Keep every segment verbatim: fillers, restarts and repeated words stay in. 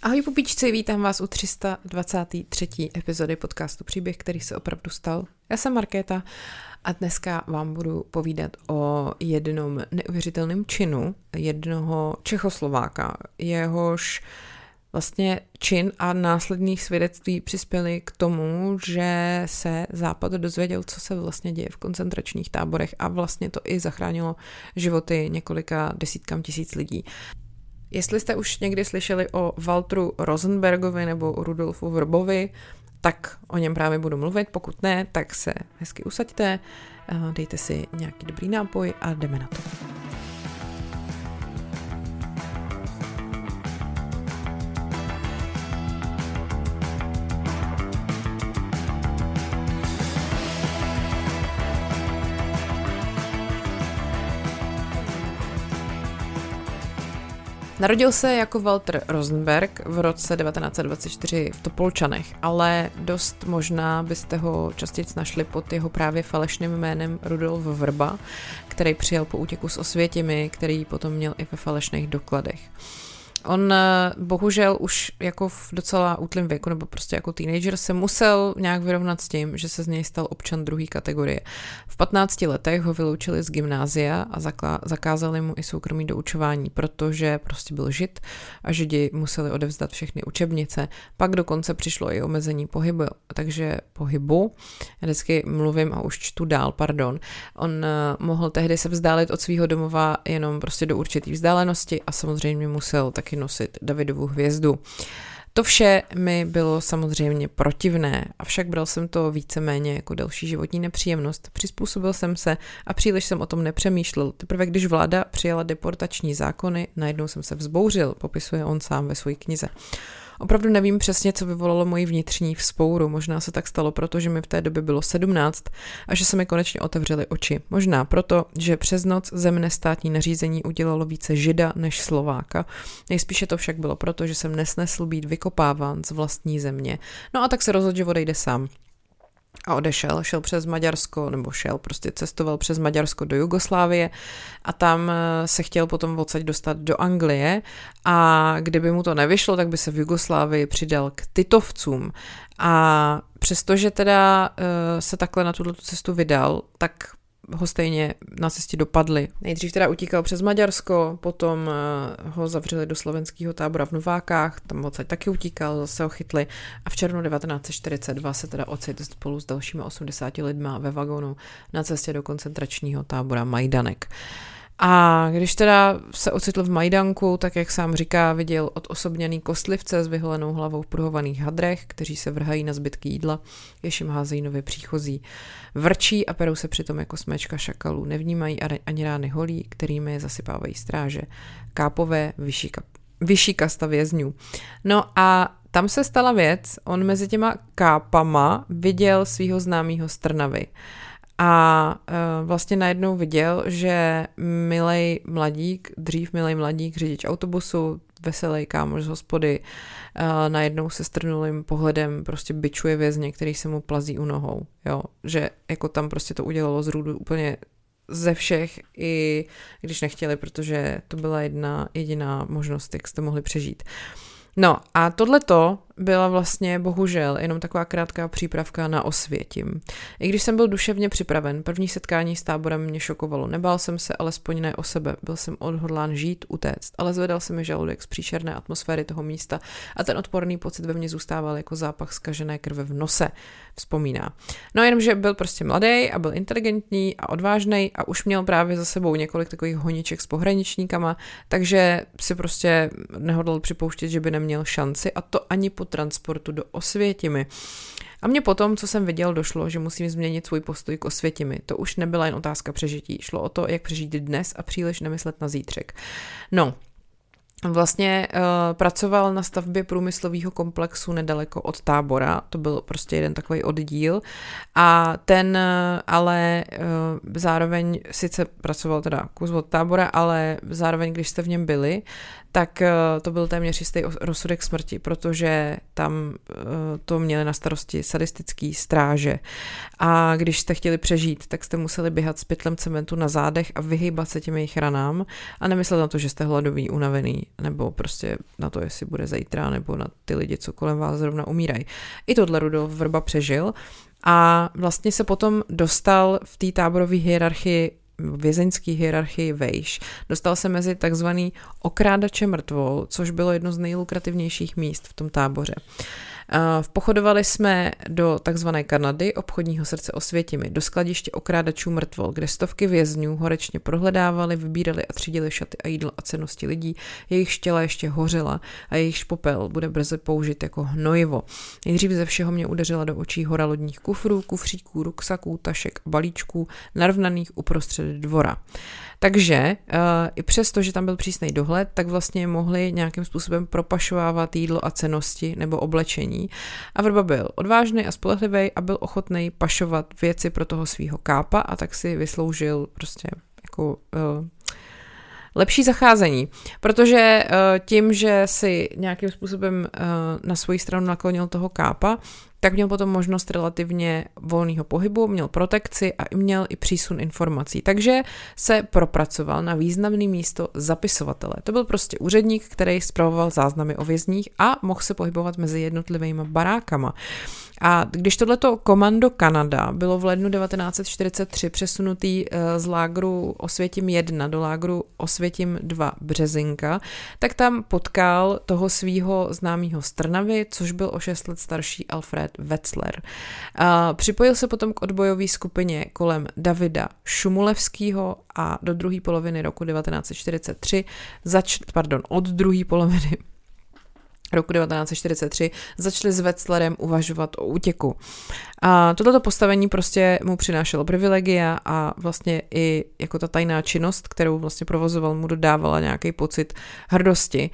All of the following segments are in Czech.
Ahoj pupíčci, vítám vás u tři sta dvacáté třetí epizody podcastu Příběh, který se opravdu stal. Já jsem Markéta a dneska vám budu povídat o jednom neuvěřitelném činu jednoho Čechoslováka. Jehož vlastně čin a následných svědectví přispěly k tomu, že se Západ dozvěděl, co se vlastně děje v koncentračních táborech a vlastně to i zachránilo životy několika desítkám tisíc lidí. Jestli jste už někdy slyšeli o Walteru Rosenbergovi nebo o Rudolfu Vrbovi, tak o něm právě budu mluvit. Pokud ne, tak se hezky usaďte, dejte si nějaký dobrý nápoj a jdeme na to. Narodil se jako Walter Rosenberg v roce devatenáct set dvacet čtyři v Topolčanech, ale dost možná byste ho častěji našli pod jeho právě falešným jménem Rudolf Vrba, který přijel po útěku z Osvětimi, který potom měl i ve falešných dokladech. On bohužel už jako v docela útlém věku, nebo prostě jako teenager, se musel nějak vyrovnat s tím, že se z něj stal občan druhé kategorie. V patnácti letech ho vyloučili z gymnázia a zakázali mu i soukromý doučování, protože prostě byl žid a židi museli odevzdat všechny učebnice. Pak dokonce přišlo i omezení pohybu, takže pohybu, já vždycky mluvím a už čtu dál, pardon. On mohl tehdy se vzdálit od svého domova jenom prostě do určitý vzdálenosti a samozřejmě musel taky nosit Davidovu hvězdu. To vše mi bylo samozřejmě protivné, avšak bral jsem to víceméně jako další životní nepříjemnost. Přizpůsobil jsem se a příliš jsem o tom nepřemýšlel. Teprve když vláda přijala deportační zákony, najednou jsem se vzbouřil, popisuje on sám ve své knize. Opravdu nevím přesně, co vyvolalo moji vnitřní vzpouru. Možná se tak stalo, protože mi v té době bylo sedmnáct a že se mi konečně otevřely oči. Možná proto, že přes noc zemné státní nařízení udělalo více žida než Slováka. Nejspíše to však bylo proto, že jsem nesnesl být vykopáván z vlastní země. No a tak se rozhodl, že odejde sám. A odešel, šel přes Maďarsko, nebo šel, prostě cestoval přes Maďarsko do Jugoslávie a tam se chtěl potom odsaď dostat do Anglie a kdyby mu to nevyšlo, tak by se v Jugoslávii přidal k Titovcům. A přestože teda se takhle na tuto cestu vydal, tak ho stejně na cestě dopadli. Nejdřív teda utíkal přes Maďarsko, potom ho zavřeli do slovenského tábora v Novákách, tam odsaď taky utíkal, zase ho chytli a v červnu devatenáct set čtyřicet dva se teda ocitl spolu s dalšími osmdesáti lidma ve vagonu na cestě do koncentračního tábora Majdanek. A když teda se ocitl v Majdanku, tak jak sám říká, viděl odosobněný kostlivce s vyholenou hlavou v pruhovaných hadrech, kteří se vrhají na zbytky jídla, jež jim házejí nově příchozí. Vrčí a perou se přitom jako smečka šakalů, nevnímají ani rány holí, kterými je zasypávají stráže. Kápové, vyšší, kap, vyšší kasta vězňů. No a tam se stala věc, on mezi těma kápama viděl svýho známýho z Trnavy. A uh, vlastně najednou viděl, že milej mladík, dřív milej mladík, řidič autobusu, veselý kámoš z hospody, uh, najednou se strnulým pohledem prostě bičuje vězně, který se mu plazí u nohou. Jo? Že jako tam prostě to udělalo zrůdu úplně ze všech, i když nechtěli, protože to byla jedna jediná možnost, jak jste mohli přežít. No a tohleto byla vlastně bohužel jenom taková krátká přípravka na Osvětim. I když jsem byl duševně připraven, první setkání s táborem mě šokovalo. Nebál jsem se alespoň ne o sebe, byl jsem odhodlán žít, utéct, ale zvedal se mi žaludek z příšerné atmosféry toho místa a ten odporný pocit ve mně zůstával jako zápach zkažené krve v nose, vzpomíná. No jenomže byl prostě mladý a byl inteligentní a odvážný a už měl právě za sebou několik takových honiček s pohraničníkama, takže si prostě nehodlal připouštět, že by neměl šanci a to ani po transportu do Osvětimi. A mně potom, co jsem viděl, došlo, že musím změnit svůj postoj k Osvětimi. To už nebyla jen otázka přežití. Šlo o to, jak přežít dnes a příliš nemyslet na zítřek. No, vlastně uh, pracoval na stavbě průmyslového komplexu nedaleko od tábora, to byl prostě jeden takový oddíl a ten uh, ale uh, zároveň sice pracoval teda kus od tábora, ale zároveň, když jste v něm byli, tak uh, to byl téměř jistý rozsudek smrti, protože tam uh, to měli na starosti sadistický stráže a když jste chtěli přežít, tak jste museli běhat s pytlem cementu na zádech a vyhýbat se těm jejich ranám a nemyslet na to, že jste hladový, unavený. nebo prostě na to, jestli bude zítra, nebo na ty lidi, co kolem vás zrovna umírají. I tohle Rudolf Vrba přežil a vlastně se potom dostal v té táborové hierarchii, vězeňské hierarchii vejš. Dostal se mezi takzvaný okrádače mrtvol, což bylo jedno z nejlukrativnějších míst v tom táboře. Vpochodovali jsme do takzvané Kanady, obchodního srdce Osvětimi, do skladiště okrádačů mrtvol, kde stovky vězňů horečně prohledávali, vybírali a třídili šaty a jídlo a cennosti lidí, jejich těla ještě hořela a jejich popel bude brzy použit jako hnojivo. Nejdřív ze všeho mě udeřila do očí hora lodních kufrů, kufříků, ruksaků, tašek a balíčků, narovnaných uprostřed dvora. Takže uh, i přesto, že tam byl přísnej dohled, tak vlastně mohli nějakým způsobem propašovávat jídlo a cennosti nebo oblečení. A Vrba byl odvážný a spolehlivý a byl ochotný pašovat věci pro toho svýho kápa a tak si vysloužil prostě jako uh, lepší zacházení. Protože uh, tím, že si nějakým způsobem uh, na svoji stranu naklonil toho kápa, tak měl potom možnost relativně volného pohybu, měl protekci a měl i přísun informací. Takže se propracoval na významné místo zapisovatele. To byl prostě úředník, který spravoval záznamy o vězních a mohl se pohybovat mezi jednotlivými barákama. A když tohleto komando Kanada bylo v lednu devatenáct set čtyřicet tři přesunutý z lágru Osvětim jedna do lágru Osvětim dva Březinka, tak tam potkal toho svýho známého z Trnavy, což byl o šest let starší Alfred Wetzler. A připojil se potom k odbojové skupině kolem Davida Šumulevského a do druhé poloviny roku devatenáct set čtyřicet tři, zač, pardon, od druhé poloviny roku devatenáct set čtyřicet tři začali s Wetzlerem uvažovat o útěku. A toto postavení prostě mu přinášelo privilegia a vlastně i jako ta tajná činnost, kterou vlastně provozoval, mu dodávala nějaký pocit hrdosti.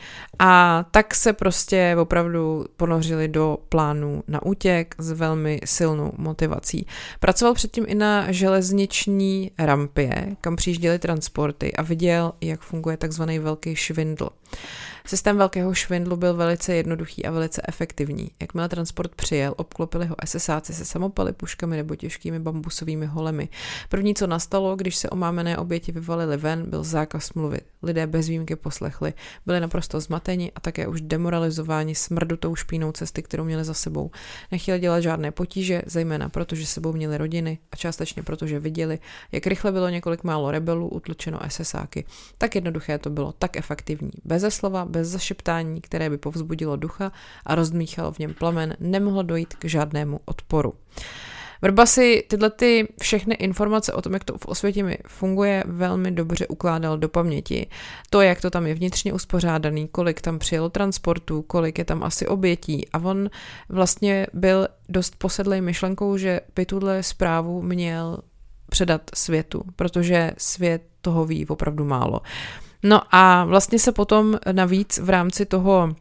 A tak se prostě opravdu ponořili do plánu na útěk s velmi silnou motivací. Pracoval předtím i na železniční rampě, kam přijížděly transporty a viděl, jak funguje takzvaný velký švindl. Systém velkého švindlu byl velice jednoduchý a velice efektivní. Jakmile transport přijel, obklopili ho esesáci se samopaly, puškami nebo těžkými bambusovými holemi. První, co nastalo, když se omámené oběti vyvalili ven, byl zákaz mluvit. Lidé bez výjimky poslechli, byli naprosto zmateni a také už demoralizováni smrdutou špínou cesty, kterou měli za sebou. Nechtěli dělat žádné potíže, zejména protože sebou měli rodiny a částečně protože viděli, jak rychle bylo několik málo rebelů utlučeno esesáky. Tak jednoduché to bylo, tak efektivní. Beze slova, bez zašeptání, které by povzbudilo ducha a rozdmíchalo v něm plamen, nemohlo dojít k žádnému odporu. Vrba si tyhle ty všechny informace o tom, jak to v Osvětimi funguje, velmi dobře ukládal do paměti. To, jak to tam je vnitřně uspořádaný, kolik tam přijelo transportů, kolik je tam asi obětí a on vlastně byl dost posedlej myšlenkou, že by tuhle zprávu měl předat světu, protože svět toho ví opravdu málo. No a vlastně se potom navíc v rámci toho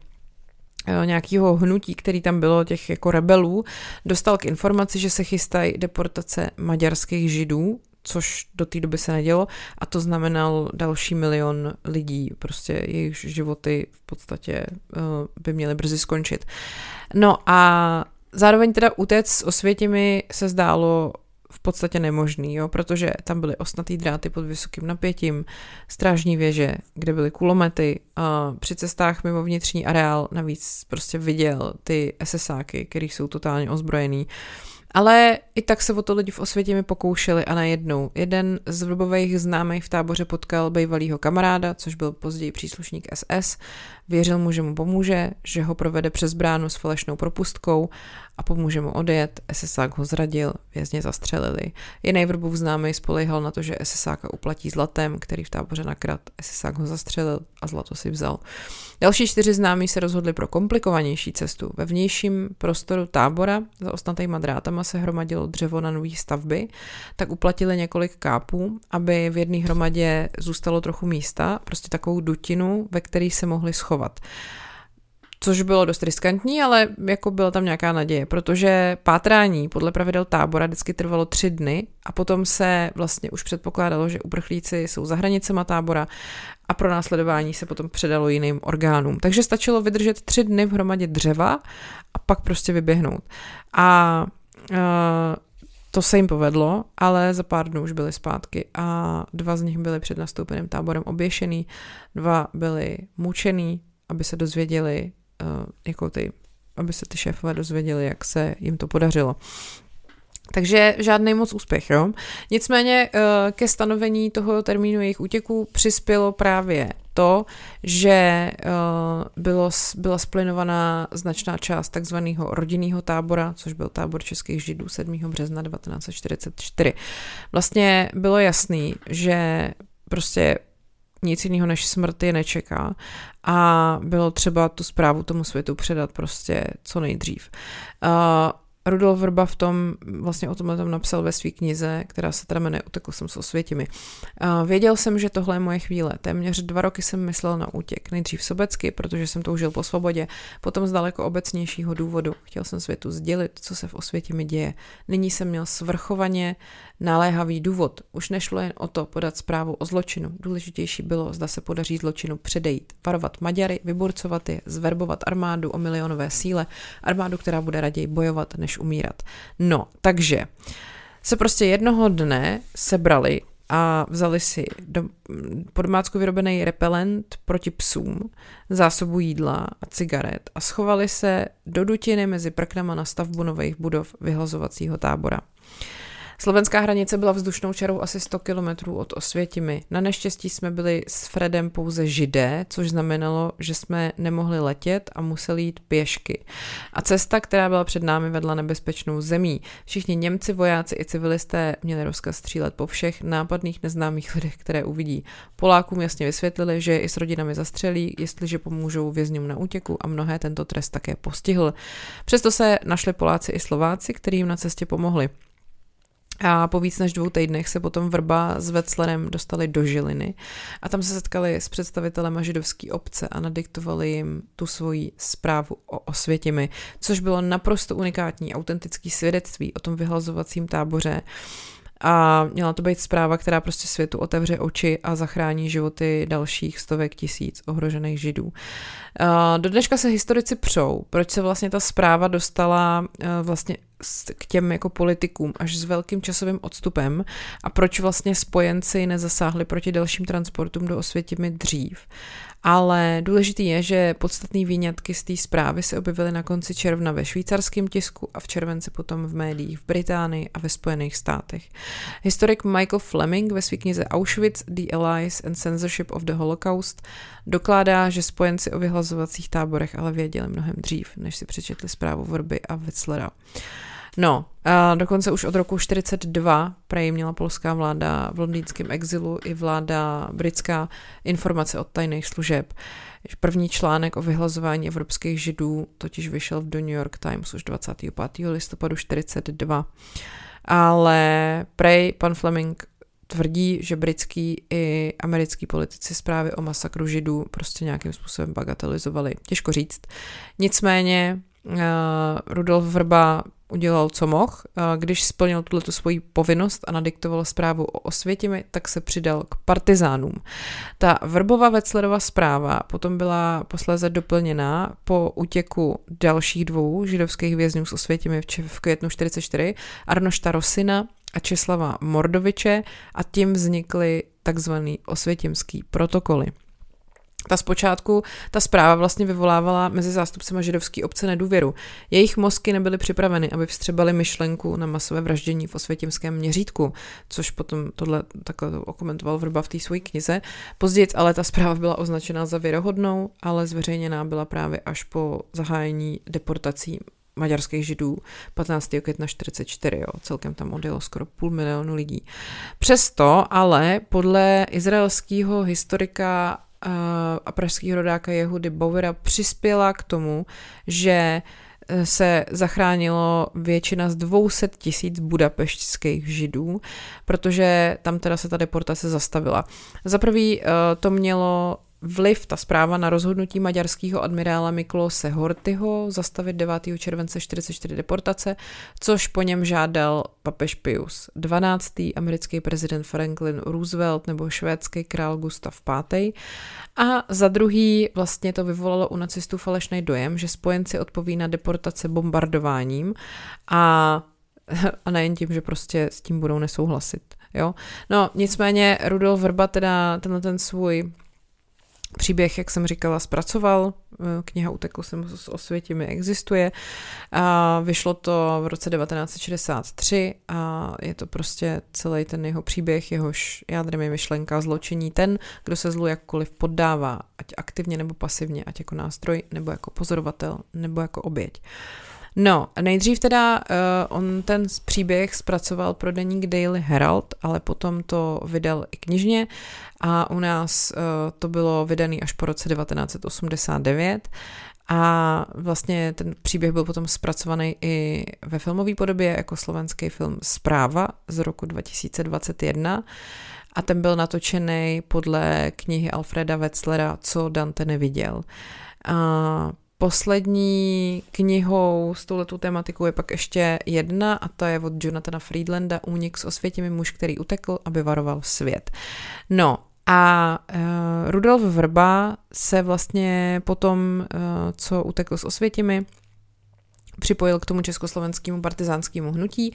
nějakého hnutí, který tam bylo, těch jako rebelů, dostal k informaci, že se chystají deportace maďarských židů, což do té doby se nedělo a to znamenal další milion lidí, prostě jejich životy v podstatě uh, by měly brzy skončit. No a zároveň teda utéct s Osvětimi se zdálo v podstatě nemožný, jo, protože tam byly ostnatý dráty pod vysokým napětím, strážní věže, kde byly kulomety a při cestách mimo vnitřní areál navíc prostě viděl ty esesáky, který jsou totálně ozbrojený. Ale i tak se o to lidi v Osvětimi pokoušeli a najednou jeden z Vrbových známých v táboře potkal bývalýho kamaráda, což byl později příslušník S S, věřil mu, že mu pomůže, že ho provede přes bránu s falešnou propustkou a pomůže mu odjet. SSák ho zradil, vězně zastřelili. Jiný Vrbův známý spolehal na to, že SSáka uplatí zlatem, který v táboře nakrad. SSák ho zastřelil a zlato si vzal. Další čtyři známí se rozhodli pro komplikovanější cestu. Ve vnějším prostoru tábora za ostnatýma drátama se hromadilo dřevo na nový stavby, tak uplatili několik kápů, aby v jedné hromadě zůstalo trochu místa, prostě takovou dutinu, ve které se mohli schovat. Což bylo dost riskantní, ale jako byla tam nějaká naděje, protože pátrání podle pravidel tábora vždycky trvalo tři dny a potom se vlastně už předpokládalo, že uprchlíci jsou za hranicema tábora a pro následování se potom předalo jiným orgánům. Takže stačilo vydržet tři dny v hromadě dřeva a pak prostě vyběhnout. A uh, To se jim povedlo, ale za pár dnů už byli zpátky a dva z nich byli před nastoupeným táborem oběšený, dva byli mučený, aby se dozvěděli, uh, jako ty, aby se ty šéfové dozvěděli, jak se jim to podařilo. Takže žádný moc úspěch, jo. Nicméně ke stanovení toho termínu jejich útěku přispělo právě to, že bylo, byla splynovaná značná část takzvaného rodinného tábora, což byl tábor českých židů sedmého března devatenáct set čtyřicet čtyři. Vlastně bylo jasný, že prostě nic jiného než smrt je nečeká a bylo třeba tu zprávu tomu světu předat prostě co nejdřív. Rudolf Vrba v tom, vlastně o tomhle tam napsal ve své knize, která se teda jmenuje Utekl jsem s Osvětimi. Věděl jsem, že tohle je moje chvíle. Téměř dva roky jsem myslel na útěk. Nejdřív sobecky, protože jsem toužil po svobodě, potom z daleko obecnějšího důvodu. Chtěl jsem světu sdělit, co se v Osvětimi děje. Nyní jsem měl svrchovaně naléhavý důvod. Už nešlo jen o to podat zprávu o zločinu. Důležitější bylo, zda se podaří zločinu předejít. Varovat Maďary, vyburcovat je, zverbovat armádu o milionové síle, armádu, která bude raději bojovat, než umírat. No, takže se prostě jednoho dne sebrali a vzali si do, po domácku vyrobený repelent proti psům, zásobu jídla a cigaret a schovali se do dutiny mezi prknama na stavbu nových budov vyhlazovacího tábora. Slovenská hranice byla vzdušnou čarou asi sto kilometrů od Osvětimi. Na neštěstí jsme byli s Fredem pouze Židé, což znamenalo, že jsme nemohli letět a museli jít pěšky. A cesta, která byla před námi, vedla nebezpečnou zemí. Všichni Němci, vojáci i civilisté měli rozkaz střílet po všech nápadných neznámých lidech, které uvidí. Polákům jasně vysvětlili, že je i s rodinami zastřelí, jestliže pomůžou vězňům na útěku a mnohé tento trest také postihl. Přesto se našli Poláci i Slováci, kteří jim na cestě pomohli. A po víc než dvou týdnech se potom Vrba s Wetzlerem dostali do Žiliny a tam se setkali s představitelem židovské obce a nadiktovali jim tu svoji zprávu o Osvětimi, což bylo naprosto unikátní, autentický svědectví o tom vyhlazovacím táboře. A měla to být zpráva, která prostě světu otevře oči a zachrání životy dalších stovek tisíc ohrožených Židů. Do dneška se historici přou, proč se vlastně ta zpráva dostala vlastně k těm jako politikům až s velkým časovým odstupem a proč vlastně spojenci nezasáhli proti dalším transportům do Osvětimi dřív. Ale důležitý je, že podstatný výňatky z té zprávy se objevily na konci června ve švýcarském tisku a v červenci potom v médiích v Británii a ve Spojených státech. Historik Michael Fleming ve své knize Auschwitz, The Allies and Censorship of the Holocaust dokládá, že spojenci o vyhlazovacích táborech ale věděli mnohem dřív, než si přečetli zprávu Vrby a Wetzlera. No, a dokonce už od roku čtyřicet dva prej měla polská vláda v londýnském exilu i vláda britská informace od tajných služeb. První článek o vyhlazování evropských Židů totiž vyšel do New York Times už dvacátého pátého listopadu čtyřicet dva. Ale prej pan Fleming tvrdí, že britský i americký politici zprávy o masakru Židů prostě nějakým způsobem bagatelizovali. Těžko říct. Nicméně uh, Rudolf Vrba udělal, co mohl. Když splnil tuto svoji povinnost a nadiktoval zprávu o Osvětimi, tak se přidal k partizánům. Ta Vrbova Wetzlerova zpráva potom byla posléze doplněna po útěku dalších dvou židovských vězňů z Osvětimi v květnu čtyřicet čtyři, Arnošta Rosina a Česlava Mordoviče, a tím vznikly takzvaný osvětimský protokoly. Ta zpočátku, ta zpráva vlastně vyvolávala mezi zástupcema židovské obce nedůvěru. Jejich mozky nebyly připraveny, aby vstřebali myšlenku na masové vraždění v osvětimském měřítku, což potom tohle takhle okomentoval Vrba v té své knize. Později ale ta zpráva byla označena za věrohodnou, ale zveřejněná byla právě až po zahájení deportací maďarských Židů patnáctého května čtyřicet čtyři. Jo. Celkem tam odjelo skoro půl milionu lidí. Přesto ale podle izraelského historika a pražského rodáka Jehudy Bauera přispěla k tomu, že se zachránilo většina z dvě stě tisíc budapeštských Židů, protože tam teda se ta deportace zastavila. Za prvý to mělo vliv, ta zpráva, na rozhodnutí maďarského admirála Miklose Horthyho zastavit devátého července čtyřicet čtyři deportace, což po něm žádal papež Pius dvanáctý, americký prezident Franklin Roosevelt nebo švédský král Gustav pátý. A za druhý vlastně to vyvolalo u nacistů falešný dojem, že spojenci odpoví na deportace bombardováním a a nejen tím, že prostě s tím budou nesouhlasit. Jo? No, nicméně Rudolf Vrba teda tenhle ten svůj příběh, jak jsem říkala, zpracoval. Kniha Utekl jsem z Osvětimi existuje. A vyšlo to v roce devatenáct set šedesát tři a je to prostě celý ten jeho příběh, jehož jádrem je myšlenka zločení. Ten, kdo se zlu jakkoliv poddává, ať aktivně nebo pasivně, ať jako nástroj, nebo jako pozorovatel, nebo jako oběť. No, nejdřív teda uh, on ten příběh zpracoval pro deník Daily Herald, ale potom to vydal i knižně a u nás uh, to bylo vydaný až po roce devatenáct set osmdesát devět a vlastně ten příběh byl potom zpracovaný i ve filmové podobě jako slovenský film Zpráva z roku dva tisíce dvacet jedna a ten byl natočený podle knihy Alfreda Wetzlera Co Dante neviděl. A poslední knihou s touhletou tematikou je pak ještě jedna a ta je od Jonathana Friedlanda Únik z Osvětimi, muž, který utekl, aby varoval svět. No a uh, Rudolf Vrba se vlastně potom, uh, co utekl z Osvětimi, připojil k tomu československému partizánskému hnutí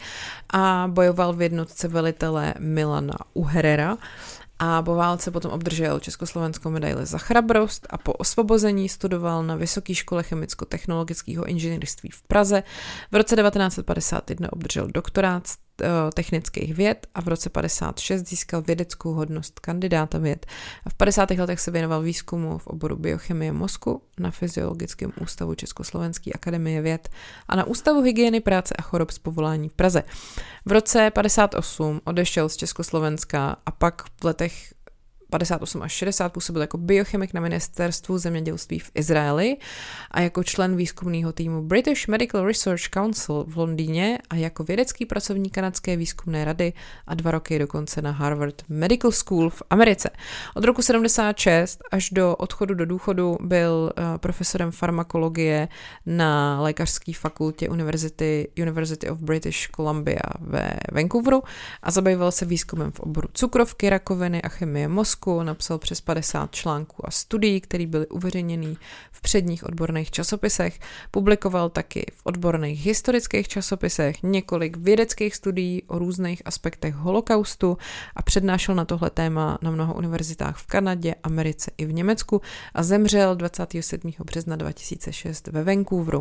a bojoval v jednotce velitele Milana Uherera. A po válce potom obdržel československou medaili za chrabrost a po osvobození studoval na Vysoké škole chemicko-technologického inženýrství v Praze. V roce devatenáct set padesát jedna obdržel doktorát z technických věd a v roce padesát šest získal vědeckou hodnost kandidáta věd. A v padesátých letech se věnoval výzkumu v oboru biochemie mozku na Fyziologickém ústavu Československé akademie věd a na Ústavu hygieny práce a chorob z povolání v Praze. V roce padesát osm odešel z Československa a pak v letech padesát osm až šedesát působil jako biochemik na ministerstvu zemědělství v Izraeli a jako člen výzkumného týmu British Medical Research Council v Londýně a jako vědecký pracovník kanadské výzkumné rady a dva roky dokonce na Harvard Medical School v Americe. Od roku sedmdesát šest až do odchodu do důchodu byl uh, profesorem farmakologie na lékařské fakultě University, University of British Columbia ve Vancouveru a zabýval se výzkumem v oboru cukrovky, rakoviny a chemie mozku. Napsal přes padesát článků a studií, které byly uveřejněny v předních odborných časopisech. Publikoval taky v odborných historických časopisech několik vědeckých studií o různých aspektech holokaustu a přednášel na tohle téma na mnoha univerzitách v Kanadě, Americe i v Německu a zemřel dvacátého sedmého března dva tisíce šest ve Vancouveru.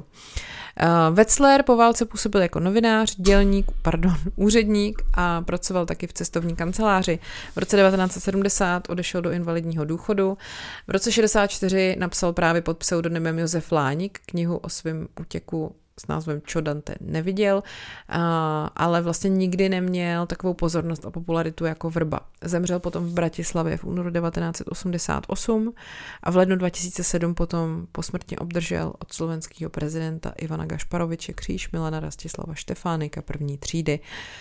Uh, Wetzler po válce působil jako novinář, dělník, pardon, úředník a pracoval taky v cestovní kanceláři. V roce devatenáct set sedmdesát odešel do invalidního důchodu. V roce šedesát čtyři napsal právě pod pseudonymem Josef Láník knihu o svém útěku s názvem Co Dante neviděl, ale vlastně nikdy neměl takovou pozornost a popularitu jako Vrba. Zemřel potom v Bratislavě v únoru devatenáct set osmdesát osm a v lednu dva tisíce sedm potom posmrtně obdržel od slovenského prezidenta Ivana Gašparoviče kříž Milana Rastislava Štefánika první třídy.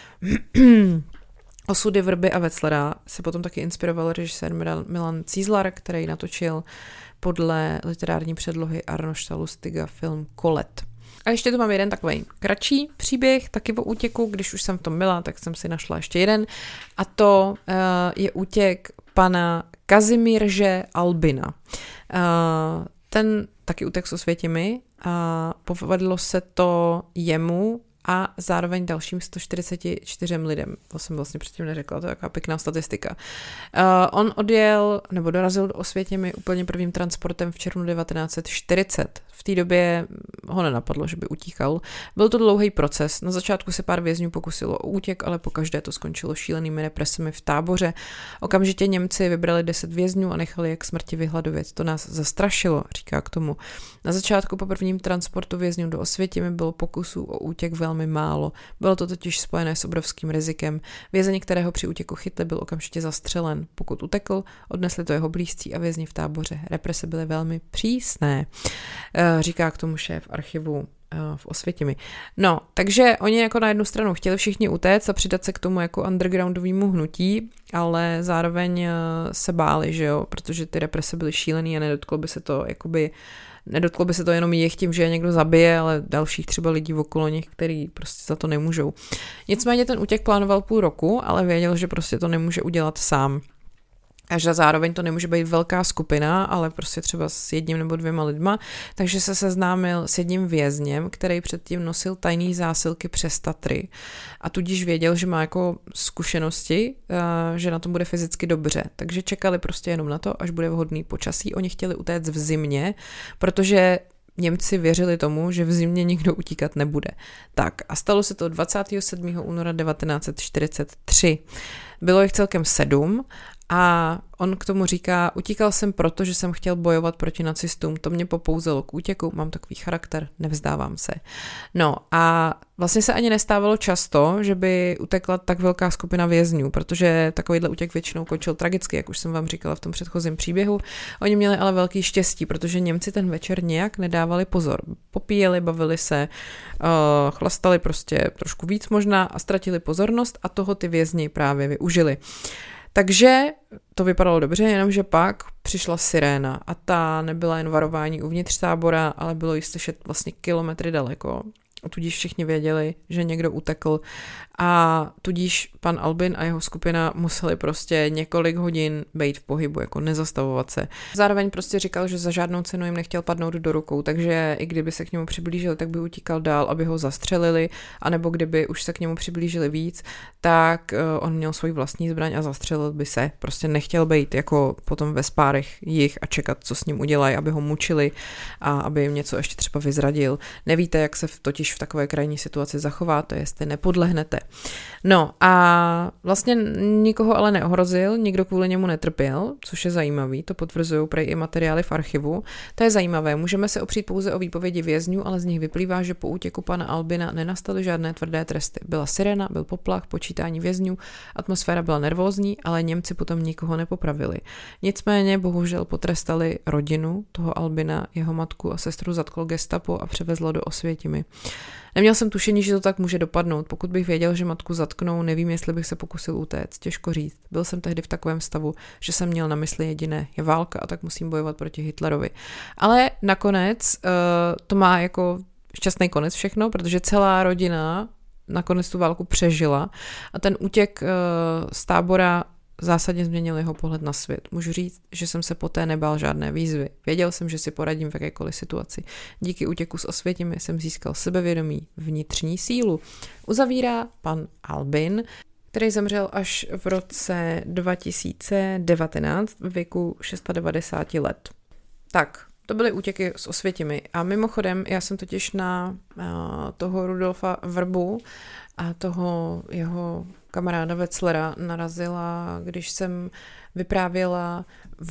Osudy Vrby a Wetzlera se potom taky inspiroval režisér Milan Cízlar, který natočil podle literární předlohy Arnošta Lustiga film Kolet. A ještě tu mám jeden takový kratší příběh, taky o útěku, když už jsem v tom byla, tak jsem si našla ještě jeden a to uh, je útěk pana Kazimírže Albina. Uh, ten taky utek s Osvětimi a povedlo se to jemu a zároveň dalším sto čtyřiceti čtyřem lidem. To jsem vlastně předtím neřekla, to je taková pěkná statistika. Uh, on odjel, nebo dorazil do Osvětimi úplně prvním transportem v červnu devatenáct set čtyřicet. V té době ho nenapadlo, že by utíkal. Byl to dlouhý proces. Na začátku se pár vězňů pokusilo o útěk, ale pokaždé to skončilo šílenými represemi v táboře. Okamžitě Němci vybrali deset vězňů a nechali je k smrti vyhladovět. To nás zastrašilo, říká k tomu. Na začátku po prvním transportu vězňů do Osvětimi bylo pokusů o útěk velmi málo. Bylo to totiž spojené s obrovským rizikem. Vězeň, kterého při útěku chytli, byl okamžitě zastřelen. Pokud utekl, odnesli to jeho blízcí a vězni v táboře. Represe byly velmi přísné, říká k tomu šéf archivu v Osvětimi. No, takže oni jako na jednu stranu chtěli všichni utéct a přidat se k tomu jako undergroundovému hnutí, ale zároveň se báli, že jo, protože ty represe byly šílený a nedotklo by se to jakoby Nedotklo by se to jenom jich tím, že je někdo zabije, ale dalších třeba lidí okolo nich, který prostě za to nemůžou. Nicméně ten útěk plánoval půl roku, ale věděl, že prostě to nemůže udělat sám. a že zároveň to nemůže být velká skupina, ale prostě třeba s jedním nebo dvěma lidma, takže se seznámil s jedním vězněm, který předtím nosil tajný zásilky přes Tatry a tudíž věděl, že má jako zkušenosti, že na tom bude fyzicky dobře, takže čekali prostě jenom na to, až bude vhodný počasí. Oni chtěli utéct v zimě, protože Němci věřili tomu, že v zimě nikdo utíkat nebude. Tak a stalo se to dvacátého sedmého února devatenáct set čtyřicet tři. Bylo jich celkem sedm a on k tomu říká, utíkal jsem proto, že jsem chtěl bojovat proti nacistům, to mě popouzelo k útěku, mám takový charakter, nevzdávám se. No a vlastně se ani nestávalo často, že by utekla tak velká skupina vězňů, protože takovýhle útěk většinou končil tragicky, jak už jsem vám říkala v tom předchozím příběhu. Oni měli ale velký štěstí, protože Němci ten večer nějak nedávali pozor. Popíjeli, bavili se, uh, chlastali prostě trošku víc možná a ztratili pozornost a toho ty vězni právě využili. Takže to vypadalo dobře, jenomže pak přišla siréna a ta nebyla jen varování uvnitř tábora, ale bylo jí slyšet vlastně kilometry daleko. A tudíž všichni věděli, že někdo utekl a tudíž pan Albin a jeho skupina museli prostě několik hodin být v pohybu, jako nezastavovat se. Zároveň prostě říkal, že za žádnou cenu jim nechtěl padnout do rukou, takže i kdyby se k němu přiblížili, tak by utíkal dál, aby ho zastřelili, anebo kdyby už se k němu přiblížili víc, tak uh, on měl svůj vlastní zbraň a zastřelil by se. Prostě nechtěl být jako potom ve spárech jich a čekat, co s ním udělají, aby ho mučili a aby jim něco ještě třeba vyzradil. Nevíte, jak se totiž v takové krajní situaci zachováte, jestli nepodlehnete. No a vlastně nikoho ale neohrozil, nikdo kvůli němu netrpěl, což je zajímavý, to potvrzují prej i materiály v archivu. To je zajímavé, můžeme se opřít pouze o výpovědi vězňů, ale z nich vyplývá, že po útěku pana Albina nenastaly žádné tvrdé tresty. Byla sirena, byl poplach, počítání vězňů, atmosféra byla nervózní, ale Němci potom nikoho nepopravili. Nicméně bohužel potrestali rodinu toho Albina, jeho matku a sestru zatklo gestapo a převezlo do Osvětimi. Neměl jsem tušení, že to tak může dopadnout. Pokud bych věděl, že matku zatknou, nevím, jestli bych se pokusil utéct. Těžko říct. Byl jsem tehdy v takovém stavu, že jsem měl na mysli jediné, je válka a tak musím bojovat proti Hitlerovi. Ale nakonec uh, to má jako šťastný konec všechno, protože celá rodina nakonec tu válku přežila a ten útěk uh, z tábora zásadně změnil jeho pohled na svět. Můžu říct, že jsem se poté nebál žádné výzvy. Věděl jsem, že si poradím v jakékoliv situaci. Díky útěku z Osvětimi jsem získal sebevědomí, vnitřní sílu. Uzavírá pan Albin, který zemřel až v roce dva tisíce devatenáct v věku devadesát šest let. Tak, to byly útěky s Osvětimi. A mimochodem, já jsem totiž na uh, toho Rudolfa Vrbu a toho jeho kamaráda Wetzlera narazila, když jsem vyprávěla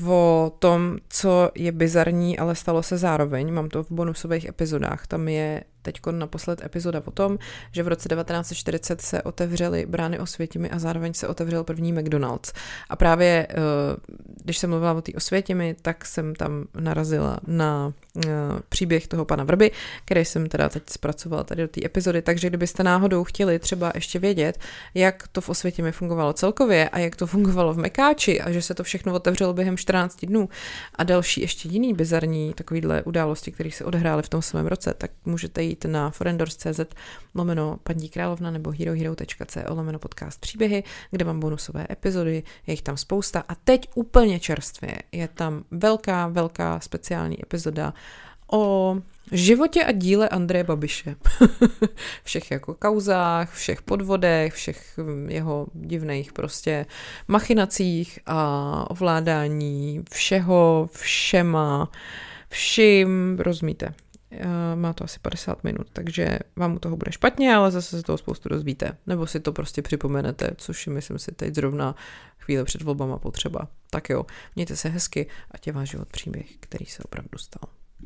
o tom, co je bizarní, ale stalo se zároveň. Mám to v bonusových epizodách. Tam je teďko naposled epizoda o tom, že v roce devatenáct set čtyřicet se otevřely brány Osvětimi a zároveň se otevřel první McDonald's. A právě, když jsem mluvila o té Osvětimi, tak jsem tam narazila na příběh toho pana Vrby, který jsem teda teď zpracovala tady do té epizody, takže kdybyste náhodou chtěli třeba ještě vědět, jak to v Osvětimi fungovalo celkově a jak to fungovalo v Mekáči a že se to všechno otevřelo během čtrnácti dnů a další ještě jiný bizarní takovýhle události, které se odehrály v tom samém roce, tak můžete jít na forendors tečka cz lomeno paní královna nebo herohero tečka co lomeno podcast příběhy, kde mám bonusové epizody, je jich tam spousta a teď úplně čerstvě je tam velká, velká speciální epizoda o životě a díle Andreje Babiše. Všech jako kauzách, všech podvodech, všech jeho divných prostě machinacích a ovládání všeho, všema, vším, rozumíte. Má to asi padesát minut, takže vám u toho bude špatně, ale zase se toho spoustu dozvíte. Nebo si to prostě připomenete, což myslím si teď zrovna chvíli před volbama potřeba. Tak jo, mějte se hezky a tě váš život příběh, který se opravdu stal.